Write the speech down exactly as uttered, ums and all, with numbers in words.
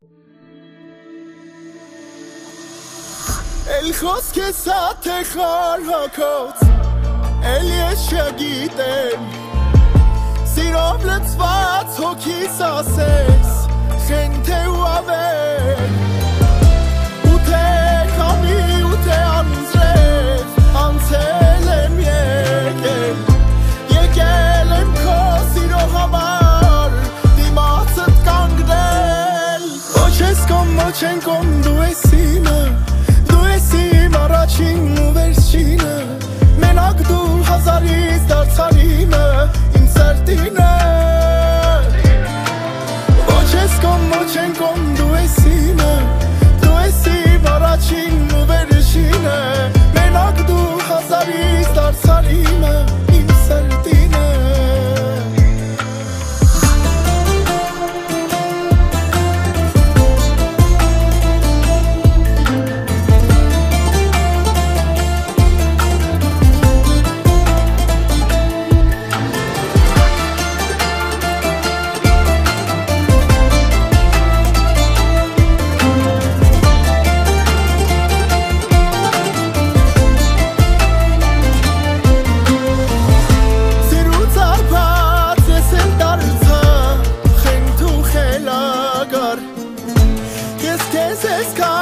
الخاص که ساعت خارهاکات الیش شگیدن سیرام لطفات هوکی ساسس خنته و آور اوته کامی اوته آنزرف آنتلم یکل یکلم کاسی رو همار دیماتت گنگدل باچس کم باچن کم دو اسیمه Առաջին ու վերջինը Մենակ դու հազարից դարձարիմը Իմ սրտինը Ոչ ես կոմ, ոչ են կոմ, դու ես իմը Դու ես իմ առաջին ու վերջինը Մենակ դու հազարից դարձարիմը Իմ սրտինը This is